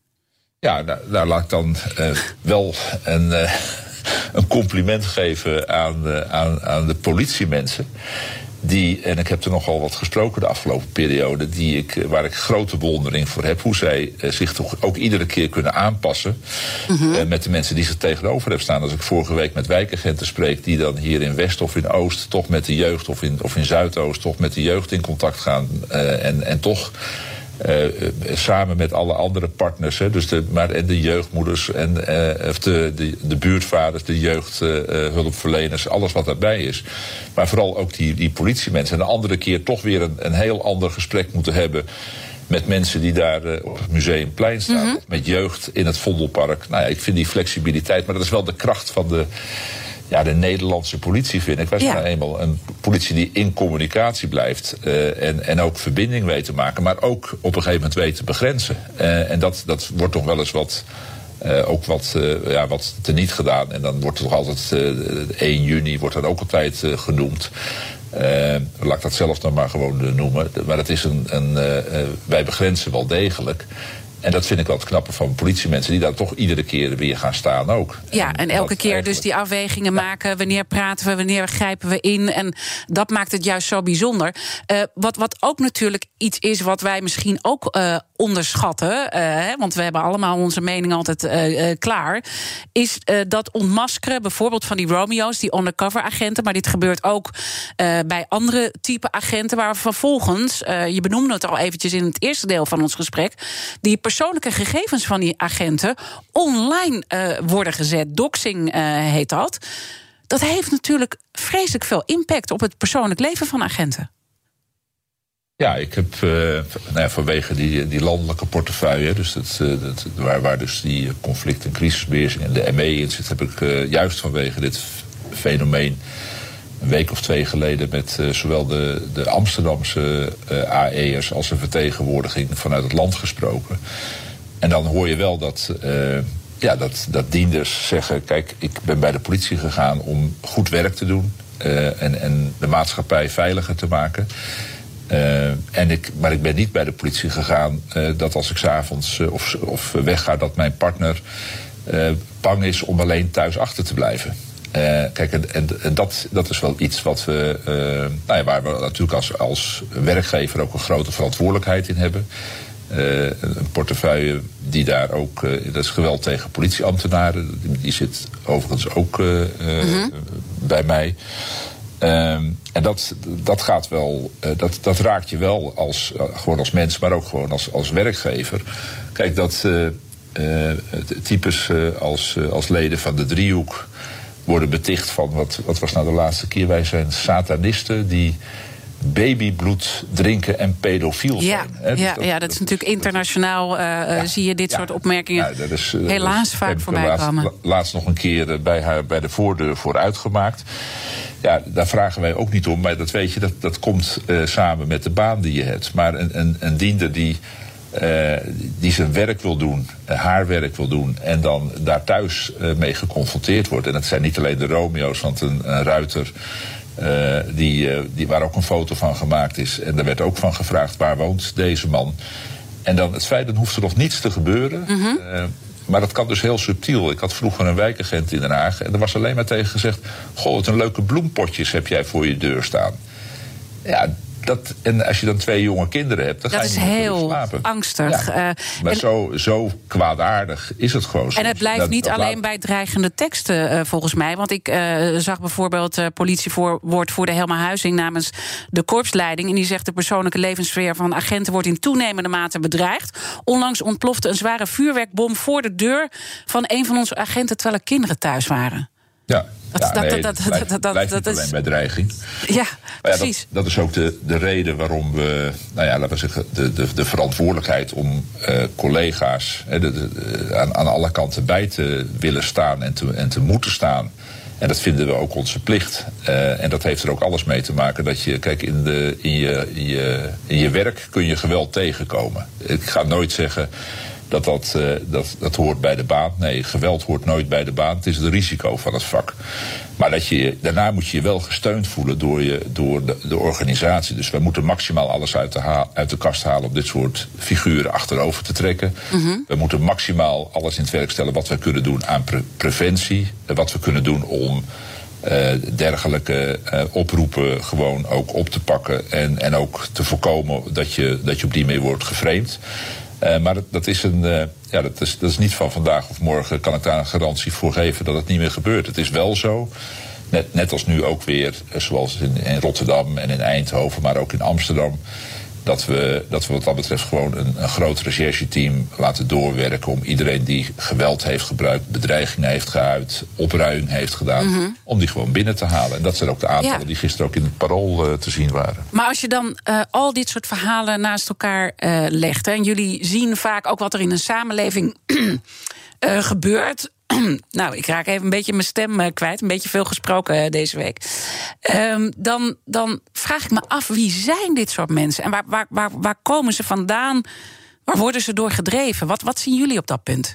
Ja, daar, daar laat ik dan uh, wel een, uh, een compliment geven aan, uh, aan, aan de politiemensen. Die, en ik heb er nogal wat gesproken de afgelopen periode, die ik, waar ik grote bewondering voor heb. Hoe zij uh, zich toch ook iedere keer kunnen aanpassen. Mm-hmm. uh, met de mensen die ze tegenover heb staan. Als ik vorige week met wijkagenten spreek die dan hier in West of in Oost toch met de jeugd, of in, of in Zuidoost toch met de jeugd in contact gaan. Uh, en, en toch Uh, samen met alle andere partners, hè, dus de, maar, en de jeugdmoeders en uh, of de, de, de buurtvaders, de jeugdhulpverleners, uh, alles wat daarbij is. Maar vooral ook die, die politiemensen. En een andere keer toch weer een, een heel ander gesprek moeten hebben met mensen die daar uh, op het Museumplein staan. Mm-hmm. Of met jeugd in het Vondelpark. Nou ja, ik vind die flexibiliteit, maar dat is wel de kracht van de Ja, de Nederlandse politie, vind ik. Wij zijn ja. nou eenmaal een politie die in communicatie blijft. Uh, en, en ook verbinding weet te maken. Maar ook op een gegeven moment weet te begrenzen. Uh, en dat, dat wordt toch wel eens wat, uh, ook wat, uh, ja, wat teniet gedaan. En dan wordt er toch altijd uh, één juni wordt dan ook altijd uh, genoemd. Uh, laat ik dat zelf dan maar gewoon uh, noemen. Maar het is een, een uh, uh, wij begrenzen wel degelijk. En dat vind ik wel het knappe van politiemensen, die daar toch iedere keer weer gaan staan ook. Ja, en, en elke keer eigenlijk dus die afwegingen ja. maken. Wanneer praten we, wanneer grijpen we in? En dat maakt het juist zo bijzonder. Uh, wat, wat ook natuurlijk iets is wat wij misschien ook uh, onderschatten, uh, want we hebben allemaal onze mening altijd uh, uh, klaar, is uh, dat ontmaskeren bijvoorbeeld van die Romeo's, die undercover agenten, maar dit gebeurt ook uh, bij andere type agenten, waar vervolgens, uh, je benoemde het al eventjes in het eerste deel van ons gesprek, die persoonlijke gegevens van die agenten online uh, worden gezet. Doxing uh, heet dat. Dat heeft natuurlijk vreselijk veel impact op het persoonlijk leven van agenten. Ja, ik heb uh, nou ja, vanwege die, die landelijke portefeuille, dus dat, uh, dat, waar, waar dus die conflict- en crisisbeheersing en de M E in zit, heb ik uh, juist vanwege dit fenomeen een week of twee geleden met uh, zowel de, de Amsterdamse uh, A E'ers als een vertegenwoordiging vanuit het land gesproken. En dan hoor je wel dat, uh, ja, dat, dat dienders zeggen, kijk, ik ben bij de politie gegaan om goed werk te doen uh, en, en de maatschappij veiliger te maken. Uh, en ik, maar ik ben niet bij de politie gegaan uh, dat als ik 's avonds uh, of, of wegga, dat mijn partner uh, bang is om alleen thuis achter te blijven. Uh, kijk, en, en, en dat, dat is wel iets wat we, uh, nou ja, waar we natuurlijk als, als werkgever ook een grote verantwoordelijkheid in hebben. Uh, een portefeuille die daar ook, uh, dat is geweld tegen politieambtenaren, die, die zit overigens ook uh, mm-hmm. uh, bij mij. Um, en dat, dat gaat wel, uh, dat, dat raakt je wel als, uh, gewoon als mens, maar ook gewoon als, als werkgever. Kijk, dat uh, uh, types uh, als, uh, als leden van de driehoek worden beticht van, wat, wat was nou de laatste keer? Wij zijn satanisten die babybloed drinken en pedofiel ja, zijn. Hè? Dus ja, dat, ja, dat is natuurlijk internationaal, uh, ja, zie je dit ja, soort opmerkingen ja, dat is, uh, helaas dat vaak voorbij laatst, komen. Laatst nog een keer bij haar bij de voordeur voor uitgemaakt. Ja, daar vragen wij ook niet om, maar dat weet je, dat, dat komt uh, samen met de baan die je hebt. Maar een, een, een diender die Uh, die zijn werk wil doen, uh, haar werk wil doen... en dan daar thuis uh, mee geconfronteerd wordt. En het zijn niet alleen de Romeo's, want een, een ruiter... Uh, die, uh, die, waar ook een foto van gemaakt is. En daar werd ook van gevraagd, waar woont deze man? En dan het feit, dan hoeft er nog niets te gebeuren... Mm-hmm. Uh, maar dat kan dus heel subtiel. Ik had vroeger een wijkagent in Den Haag... en er was alleen maar tegen gezegd... goh, wat een leuke bloempotjes heb jij voor je deur staan. Ja... Dat, en als je dan twee jonge kinderen hebt, dan dat ga je is niet heel slapen. angstig. Ja. Uh, maar en, zo, zo kwaadaardig is het gewoon. En het blijft dat, niet dat alleen laat... bij dreigende teksten, uh, volgens mij. Want ik uh, zag bijvoorbeeld uh, politiewoordvoerder Helma Huizing namens de korpsleiding. En die zegt de persoonlijke levenssfeer van agenten wordt in toenemende mate bedreigd. Onlangs ontplofte een zware vuurwerkbom voor de deur van een van onze agenten terwijl er kinderen thuis waren. Ja. Dat, ja, dat, nee, dat, dat, blijft, dat, dat, blijft dat niet is... alleen bij dreiging. Ja, ja precies. Dat, dat is ook de, de reden waarom we, nou ja, laten we zeggen, de, de, de verantwoordelijkheid om uh, collega's hè, de, de, de, aan, aan alle kanten bij te willen staan en te, en te moeten staan. En dat vinden we ook onze plicht. Uh, en dat heeft er ook alles mee te maken dat je, kijk, in, de, in, je, in, je, in je werk kun je geweld tegenkomen. Ik ga nooit zeggen... Dat, dat, uh, dat, dat hoort bij de baan. Nee, geweld hoort nooit bij de baan. Het is het risico van het vak. Maar dat je, daarna moet je je wel gesteund voelen door, je, door de, de organisatie. Dus we moeten maximaal alles uit de, ha- uit de kast halen... om dit soort figuren achterover te trekken. Mm-hmm. We moeten maximaal alles in het werk stellen... wat we kunnen doen aan pre- preventie. Wat we kunnen doen om... Uh, dergelijke uh, oproepen gewoon ook op te pakken... en, en ook te voorkomen dat je, dat je op die manier wordt geframed. Uh, maar dat, dat, is een, uh, ja, dat, is, dat is niet van vandaag of morgen... kan ik daar een garantie voor geven dat het niet meer gebeurt. Het is wel zo, net, net als nu ook weer... zoals in, in Rotterdam en in Eindhoven, maar ook in Amsterdam... dat we, dat we wat dat betreft gewoon een, een groot rechercheteam laten doorwerken... om iedereen die geweld heeft gebruikt, bedreigingen heeft geuit... opruiing heeft gedaan, mm-hmm. om die gewoon binnen te halen. En dat zijn ook de aantallen ja. die gisteren ook in het Parool uh, te zien waren. Maar als je dan uh, al dit soort verhalen naast elkaar uh, legt... Hè, en jullie zien vaak ook wat er in een samenleving uh, gebeurt... Nou, ik raak even een beetje mijn stem uh, kwijt. Een beetje veel gesproken uh, deze week. Um, dan, dan vraag ik me af, wie zijn dit soort mensen? En waar, waar, waar, waar komen ze vandaan? Waar worden ze door gedreven? Wat, wat zien jullie op dat punt?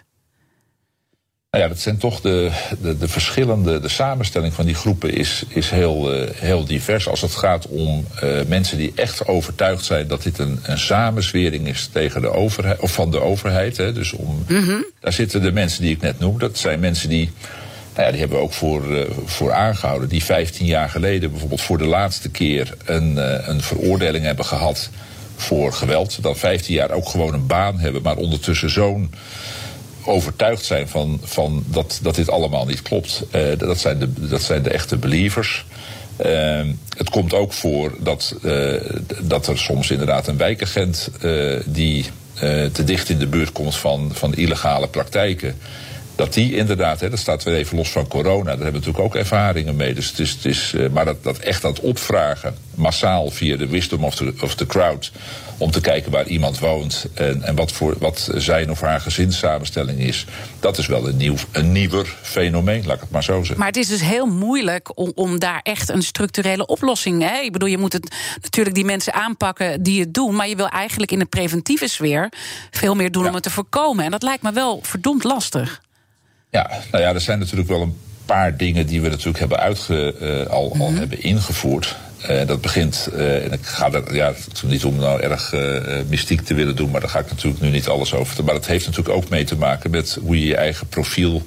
Nou ja, dat zijn toch de, de, de verschillende... De samenstelling van die groepen is, is heel, uh, heel divers. Als het gaat om uh, mensen die echt overtuigd zijn... dat dit een, een samenzwering is tegen de overheid, of van de overheid. Hè, dus om, mm-hmm. Daar zitten de mensen die ik net noem. Dat zijn mensen die... Nou ja, die hebben we ook voor, uh, voor aangehouden. Die vijftien jaar geleden bijvoorbeeld voor de laatste keer... een, uh, een veroordeling hebben gehad voor geweld. Dan vijftien jaar ook gewoon een baan hebben... maar ondertussen zo'n... overtuigd zijn van, van dat, dat dit allemaal niet klopt. Uh, dat, zijn de, dat zijn de echte believers. Uh, het komt ook voor dat, uh, dat er soms inderdaad een wijkagent... Uh, die uh, te dicht in de buurt komt van, van illegale praktijken... dat die inderdaad, hè, dat staat weer even los van corona... daar hebben we natuurlijk ook ervaringen mee. Dus het is, het is, uh, maar dat, dat echt dat opvragen, massaal via de wisdom of the, of the crowd... om te kijken waar iemand woont en, en wat, voor, wat zijn of haar gezinssamenstelling is... dat is wel een, nieuw, een nieuwer fenomeen, laat ik het maar zo zeggen. Maar het is dus heel moeilijk om, om daar echt een structurele oplossing... Hè? Ik bedoel, je moet het natuurlijk die mensen aanpakken die het doen... maar je wil eigenlijk in de preventieve sfeer veel meer doen ja. om het te voorkomen. En dat lijkt me wel verdomd lastig. Ja, nou ja, er zijn natuurlijk wel een paar dingen die we natuurlijk hebben uitge, uh, al, mm-hmm. al hebben ingevoerd... Uh, dat begint, uh, en ik ga er ja, niet om nou erg uh, mystiek te willen doen... maar daar ga ik natuurlijk nu niet alles over te... maar dat heeft natuurlijk ook mee te maken met hoe je je eigen profiel...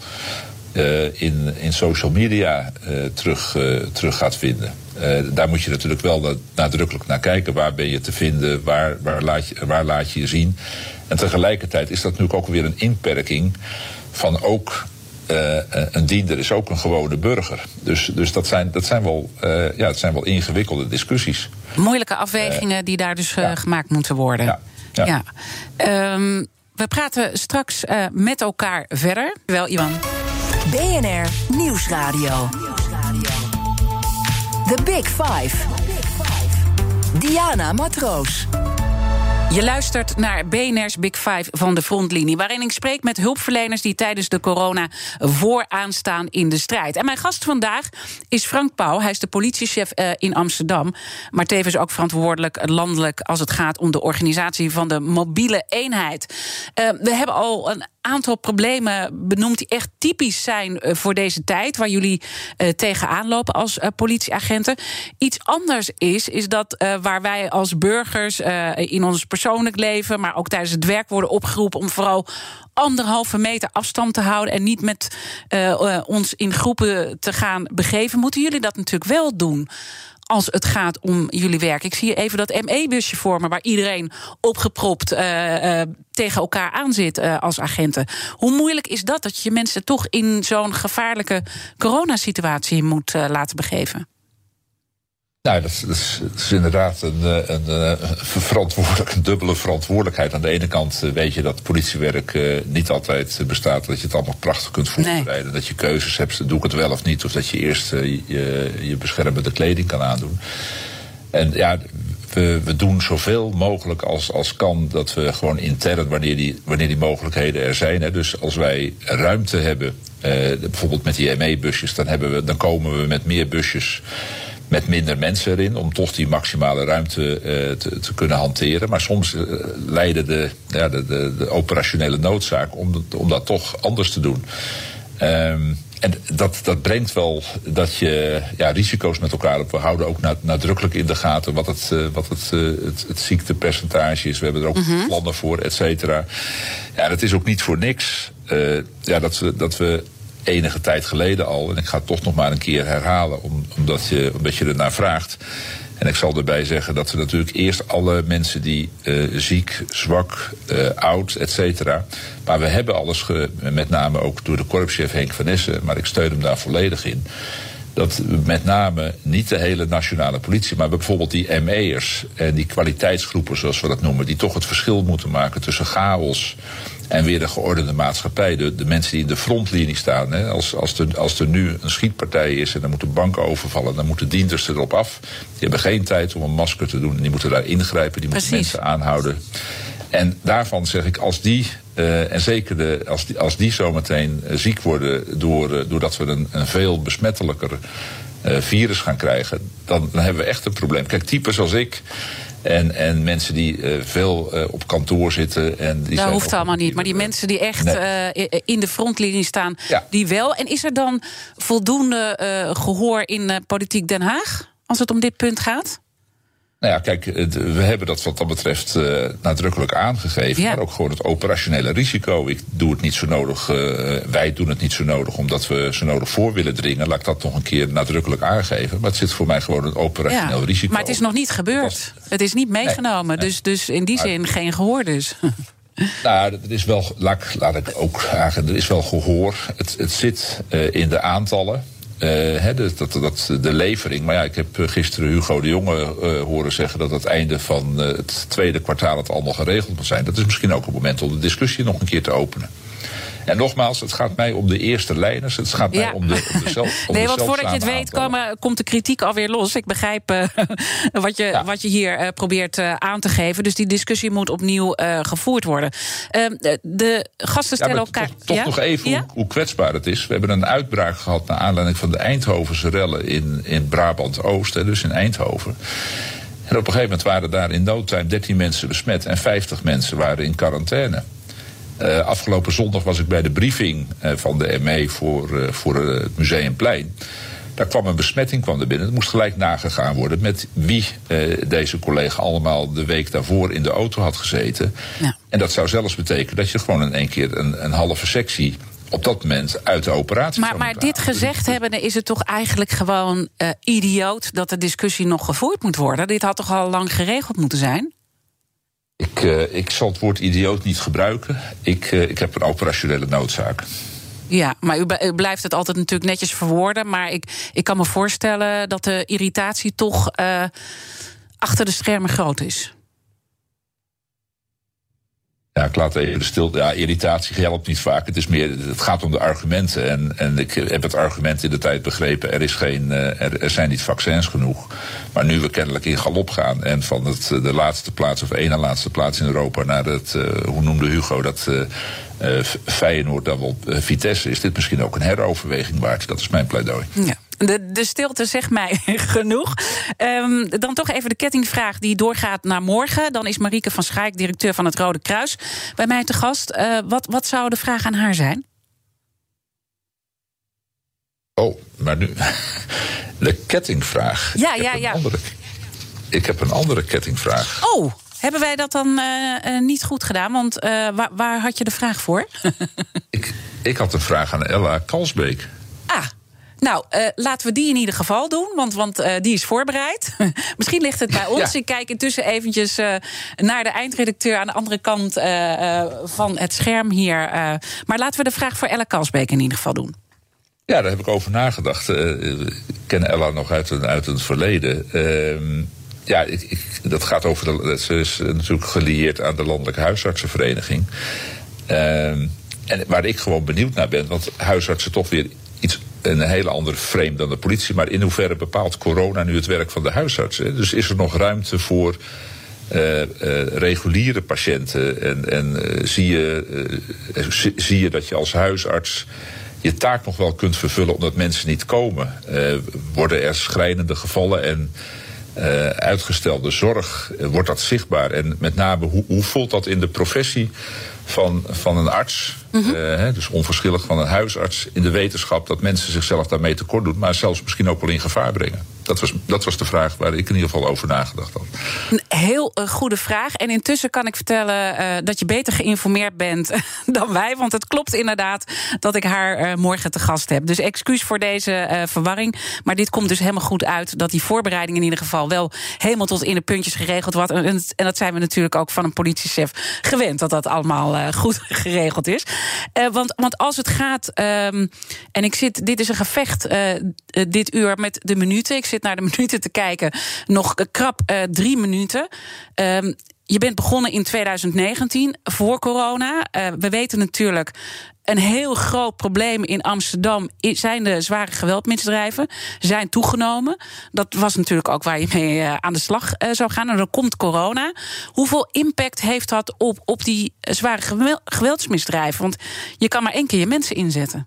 Uh, in, in social media uh, terug, uh, terug gaat vinden. Uh, daar moet je natuurlijk wel nadrukkelijk naar kijken. Waar ben je te vinden, waar, waar, laat je, waar laat je je zien. En tegelijkertijd is dat natuurlijk ook weer een inperking van ook... Uh, een diender is ook een gewone burger. Dus, dus dat, zijn, dat, zijn wel, uh, ja, het zijn wel ingewikkelde discussies. Moeilijke afwegingen uh, die daar dus uh, ja. gemaakt moeten worden. Ja. Ja. Ja. Um, we praten straks uh, met elkaar verder. Wel, Iwan. B N R Nieuwsradio. The Big Five. Diana Matroos. Je luistert naar B N R's Big Five van de frontlinie, waarin ik spreek met hulpverleners die tijdens de corona vooraan staan in de strijd. En mijn gast vandaag is Frank Pauw. Hij is de politiechef uh, in Amsterdam, maar tevens ook verantwoordelijk landelijk als het gaat om de organisatie van de mobiele eenheid. Uh, we hebben al een aantal problemen benoemd die echt typisch zijn uh, voor deze tijd, waar jullie uh, tegenaan lopen als uh, politieagenten. Iets anders is, is dat uh, waar wij als burgers uh, in ons persoonlijk leven, maar ook tijdens het werk worden opgeroepen om vooral anderhalve meter afstand te houden en niet met uh, uh, ons in groepen te gaan begeven, moeten jullie dat natuurlijk wel doen als het gaat om jullie werk. Ik zie even dat M E-busje voor me, waar iedereen opgepropt uh, uh, tegen elkaar aan zit uh, als agenten. Hoe moeilijk is dat, dat je mensen toch in zo'n gevaarlijke coronasituatie moet uh, laten begeven? Nou, dat is, dat is, dat is inderdaad een, een, een, verantwoordelijk, een dubbele verantwoordelijkheid. Aan de ene kant weet je dat politiewerk uh, niet altijd bestaat, dat je het allemaal prachtig kunt voorbereiden. Nee. Dat je keuzes hebt, doe ik het wel of niet, of dat je eerst uh, je, je beschermende kleding kan aandoen. En ja, we, we doen zoveel mogelijk als, als kan, dat we gewoon intern, wanneer die, wanneer die mogelijkheden er zijn. Hè, dus als wij ruimte hebben, uh, bijvoorbeeld met die M E-busjes, dan, hebben we, dan komen we met meer busjes met minder mensen erin, om toch die maximale ruimte uh, te, te kunnen hanteren. Maar soms uh, leiden de, ja, de, de, de operationele noodzaak om, om dat toch anders te doen. Um, en dat, dat brengt wel dat je ja, risico's met elkaar op. We houden ook nadrukkelijk in de gaten wat het, uh, wat het, uh, het, het ziektepercentage is. We hebben er ook mm-hmm. plannen voor, et cetera. Ja, dat is ook niet voor niks. Uh, ja, dat we... Dat we enige tijd geleden al, en ik ga het toch nog maar een keer herhalen, om, omdat, je, omdat je ernaar vraagt. En ik zal erbij zeggen dat we natuurlijk eerst alle mensen die uh, ziek, zwak, uh, oud, et cetera. Maar we hebben alles, ge, met name ook door de korpschef Henk van Essen, maar ik steun hem daar volledig in, dat met name niet de hele nationale politie, maar bijvoorbeeld die M E'ers en die kwaliteitsgroepen, zoals we dat noemen, die toch het verschil moeten maken tussen chaos en weer de geordende maatschappij. De, de mensen die in de frontlinie staan. Hè, als, als, er, als er nu een schietpartij is en dan moeten banken overvallen, dan moeten dienders erop af. Die hebben geen tijd om een masker te doen. Die moeten daar ingrijpen, die moeten Precies. mensen aanhouden. En daarvan zeg ik, als die, uh, en zeker de, als die, als die zometeen uh, ziek worden door, uh, doordat we een, een veel besmettelijker uh, virus gaan krijgen, dan, dan hebben we echt een probleem. Kijk, types zoals ik En, en mensen die uh, veel uh, op kantoor zitten. En die dat hoeft allemaal niet. Maar die mensen die echt nee. uh, in de frontlinie staan, ja. die wel. En is er dan voldoende uh, gehoor in uh, Politiek Den Haag als het om dit punt gaat? Nou ja, kijk, we hebben dat wat dat betreft uh, nadrukkelijk aangegeven. Ja. Maar ook gewoon het operationele risico. Ik doe het niet zo nodig, uh, wij doen het niet zo nodig omdat we zo nodig voor willen dringen. Laat ik dat nog een keer nadrukkelijk aangeven. Maar het zit voor mij gewoon een operationeel ja. risico. Maar het is nog niet gebeurd. Was... Het is niet meegenomen. Nee, nee. Dus, dus in die maar... zin geen gehoor dus. Nou, er is wel, laat, laat ik ook zeggen, er is wel gehoor. Het, het zit uh, in de aantallen. Uh, he, dat, dat, dat, de levering. Maar ja, ik heb gisteren Hugo de Jonge uh, horen zeggen dat het einde van uh, het tweede kwartaal het allemaal geregeld moet zijn. Dat is misschien ook een moment om de discussie nog een keer te openen. En nogmaals, het gaat mij om de eerste lijners. Het gaat mij ja. om de, om de zelf. Om nee, de want voordat je het weet, komen, komt de kritiek alweer los. Ik begrijp uh, wat, je, ja. wat je hier uh, probeert uh, aan te geven. Dus die discussie moet opnieuw uh, gevoerd worden. Uh, de gasten stellen ja, elkaar. Toch, toch ja? nog even ja? hoe, hoe kwetsbaar het is. We hebben een uitbraak gehad naar aanleiding van de Eindhovense rellen in, in Brabant-Oost, dus in Eindhoven. En op een gegeven moment waren daar in no time dertien mensen besmet en vijftig mensen waren in quarantaine. Uh, afgelopen zondag was ik bij de briefing uh, van de M E voor, uh, voor uh, het Museumplein. Daar kwam een besmetting kwam er binnen. Het moest gelijk nagegaan worden met wie uh, deze collega allemaal de week daarvoor in de auto had gezeten. Ja. En dat zou zelfs betekenen dat je gewoon in één keer een, een halve sectie op dat moment uit de operatie Maar, maar dit gezegd hebbende is het toch eigenlijk gewoon uh, idioot dat de discussie nog gevoerd moet worden? Dit had toch al lang geregeld moeten zijn? Ik, uh, ik zal het woord idioot niet gebruiken. Ik, uh, ik heb een operationele noodzaak. Ja, maar u, u blijft het altijd natuurlijk netjes verwoorden. Maar ik, ik kan me voorstellen dat de irritatie toch uh, achter de schermen groot is. Ja, ik laat even de stilte. Ja, irritatie helpt niet vaak. Het is meer, het gaat om de argumenten. En, en ik heb het argument in de tijd begrepen. Er, is geen, er, er zijn niet vaccins genoeg. Maar nu we kennelijk in galop gaan. En van het, de laatste plaats, of één na laatste plaats in Europa. Naar het, uh, hoe noemde Hugo dat, uh, uh, Feyenoord, dan wel uh, Vitesse. Is dit misschien ook een heroverweging waard? Dat is mijn pleidooi. Ja. De, de stilte zegt mij genoeg. Um, dan toch even de kettingvraag die doorgaat naar morgen. Dan is Marieke van Schaik, directeur van het Rode Kruis, bij mij te gast. Uh, wat, wat zou de vraag aan haar zijn? Oh, maar nu... De kettingvraag. Ja, ik ja, heb ja. Andere, ik heb een andere kettingvraag. Oh, hebben wij dat dan uh, uh, niet goed gedaan? Want uh, waar, waar had je de vraag voor? ik, ik had een vraag aan Ella Kalsbeek. Ah. Nou, uh, laten we die in ieder geval doen, want, want uh, die is voorbereid. Misschien ligt het bij ons. Ja. Ik kijk intussen eventjes uh, naar de eindredacteur aan de andere kant uh, uh, van het scherm hier. Uh, maar laten we de vraag voor Ella Kalsbeek in ieder geval doen. Ja, daar heb ik over nagedacht. Uh, ik ken Ella nog uit, een, uit het verleden. Uh, ja, ik, ik, dat gaat over de, ze is natuurlijk gelieerd aan de Landelijke Huisartsenvereniging. Uh, en waar ik gewoon benieuwd naar ben, want huisartsen toch weer iets, een hele andere frame dan de politie. Maar in hoeverre bepaalt corona nu het werk van de huisartsen? Dus is er nog ruimte voor uh, uh, reguliere patiënten? En, en uh, zie, je, uh, zie je dat je als huisarts je taak nog wel kunt vervullen omdat mensen niet komen? Uh, worden er schrijnende gevallen en uh, uitgestelde zorg? Uh, wordt dat zichtbaar? En met name, hoe, hoe voelt dat in de professie van, van een arts? Mm-hmm. Uh, he, dus onverschillig van een huisarts, in de wetenschap dat mensen zichzelf daarmee tekort doen, maar zelfs misschien ook wel in gevaar brengen. Dat was, dat was de vraag waar ik in ieder geval over nagedacht had. Een heel uh, goede vraag. En intussen kan ik vertellen uh, dat je beter geïnformeerd bent dan wij. Want het klopt inderdaad dat ik haar uh, morgen te gast heb. Dus excuus voor deze uh, verwarring. Maar dit komt dus helemaal goed uit dat die voorbereiding in ieder geval wel helemaal tot in de puntjes geregeld wordt. En, en dat zijn we natuurlijk ook van een politiechef gewend, dat dat allemaal uh, goed geregeld is. Uh, want, want als het gaat, um, en ik zit, dit is een gevecht uh, dit uur met de minuten. Ik zit naar de minuten te kijken, nog krap uh, drie minuten. Um, je bent begonnen in twintig negentien, voor corona. Uh, we weten natuurlijk, een heel groot probleem in Amsterdam zijn de zware geweldmisdrijven, zijn toegenomen. Dat was natuurlijk ook waar je mee uh, aan de slag uh, zou gaan. En dan komt corona. Hoeveel impact heeft dat op, op die zware geweldsmisdrijven? Want je kan maar één keer je mensen inzetten.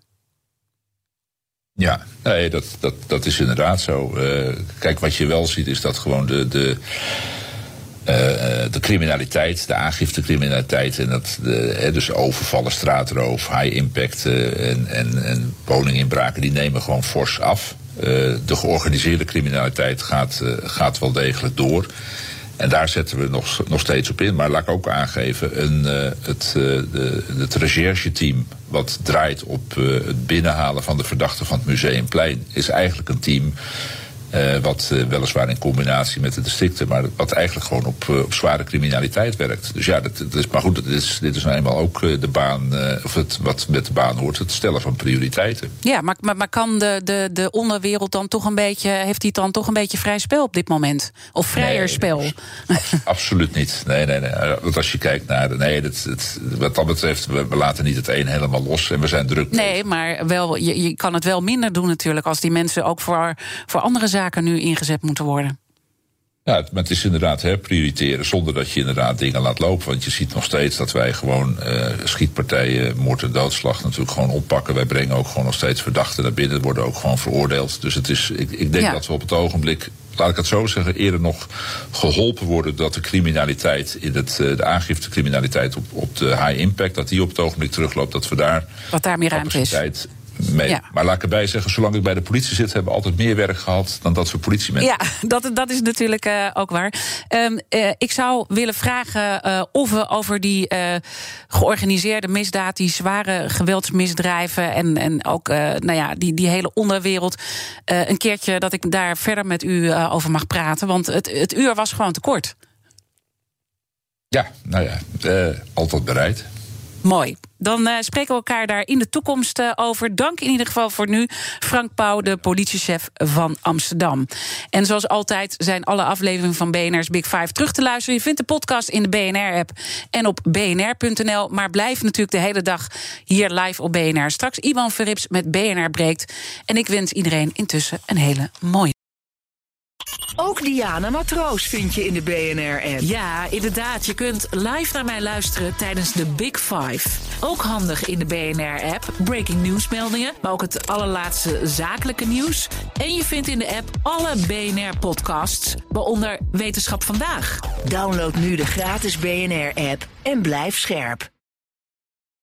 Ja, nee, dat, dat, dat is inderdaad zo. Uh, kijk, wat je wel ziet is dat gewoon de, de, uh, de criminaliteit, de aangiftecriminaliteit en dat de, hè, dus overvallen, straatroof, high impact uh, en, en, en woninginbraken, die nemen gewoon fors af. Uh, de georganiseerde criminaliteit gaat, uh, gaat wel degelijk door. En daar zetten we nog, nog steeds op in. Maar laat ik ook aangeven, een, uh, het, uh, de, het rechercheteam wat draait op uh, het binnenhalen van de verdachten van het Museumplein is eigenlijk een team Uh, wat uh, weliswaar in combinatie met de districten, maar wat eigenlijk gewoon op, uh, op zware criminaliteit werkt. Dus ja, dat, dat is, maar goed, dit is, dit is nou eenmaal ook uh, de baan, uh, of het, wat met de baan hoort, het stellen van prioriteiten. Ja, maar, maar, maar kan de, de, de onderwereld dan toch een beetje, heeft hij dan toch een beetje vrij spel op dit moment? Of vrijer nee, spel? Abs, absoluut niet. Nee, nee, nee. Want als je kijkt naar, nee, dat, het, wat dat betreft, we, we laten niet het een helemaal los en we zijn druk. Nee, maar wel, je, je kan het wel minder doen natuurlijk als die mensen ook voor, voor andere zaken nu ingezet moeten worden. Ja, maar het is inderdaad hè, prioriteren zonder dat je inderdaad dingen laat lopen. Want je ziet nog steeds dat wij gewoon uh, schietpartijen, moord en doodslag natuurlijk gewoon oppakken. Wij brengen ook gewoon nog steeds verdachten naar binnen, worden ook gewoon veroordeeld. Dus het is, ik, ik denk ja. dat we op het ogenblik, laat ik het zo zeggen, eerder nog geholpen worden dat de criminaliteit, in het, de aangiftecriminaliteit op, op de high impact, dat die op het ogenblik terugloopt, dat we daar wat daar meer ruimte is. Mee. Ja. Maar laat ik erbij zeggen, zolang ik bij de politie zit, hebben we altijd meer werk gehad dan dat we politiemensen. Ja, dat, dat is natuurlijk uh, ook waar. Um, uh, ik zou willen vragen uh, of we over die uh, georganiseerde misdaad, die zware geweldsmisdrijven en, en ook uh, nou ja, die, die hele onderwereld, uh, een keertje dat ik daar verder met u uh, over mag praten. Want het, het uur was gewoon te kort. Ja, nou ja, uh, altijd bereid. Mooi. dan uh, spreken we elkaar daar in de toekomst uh, over. Dank in ieder geval voor nu, Frank Pauw, de politiechef van Amsterdam. En zoals altijd zijn alle afleveringen van B N R's Big Five terug te luisteren. Je vindt de podcast in de B N R-app en op b n r punt n l. Maar blijf natuurlijk de hele dag hier live op B N R. Straks Ivan Verrips met B N R Breekt. En ik wens iedereen intussen een hele mooie. Ook Diana Matroos vind je in de B N R-app. Ja, inderdaad. Je kunt live naar mij luisteren tijdens de Big Five. Ook handig in de B N R-app. Breaking nieuwsmeldingen, maar ook het allerlaatste zakelijke nieuws. En je vindt in de app alle B N R-podcasts, waaronder Wetenschap Vandaag. Download nu de gratis B N R-app en blijf scherp.